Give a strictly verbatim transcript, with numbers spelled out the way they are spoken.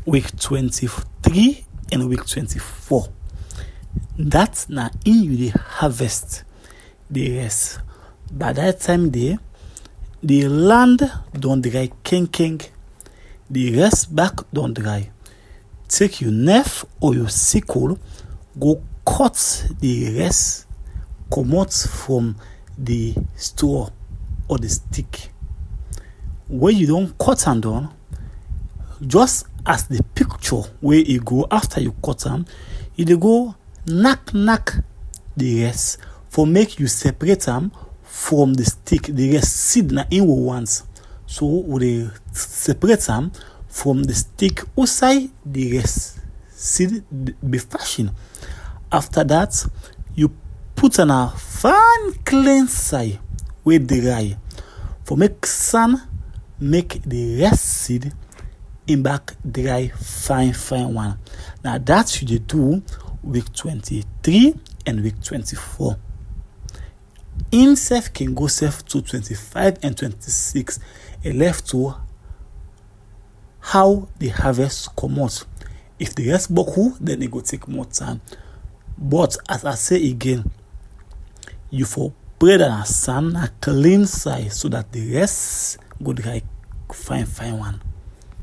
week twenty-three and week twenty-four. That's na in you dey harvest the rest. By that time there, the land don dry king king, the rest back don dry. Take your knife or your sickle, go cut the rest comot from the straw or the stick. When you don't cut am down, just as the picture where you go after you cut am, you dey go knack knack the rest for make you separate them from the stick. The rest seed na in we want, so we dey separate them from the stick outside the rest seed be fashion. After that, you put on a fine clean side with dry for make sun make the rest seed in back dry fine fine one. Now that you dey do week twenty-three and week twenty-four. Himself can go self to twenty-five and twenty-six, and left to how the harvest come out. If the rest boku, then it go take more time. But as I say again, you for bread and sand a clean side so that the rest go dry fine fine one.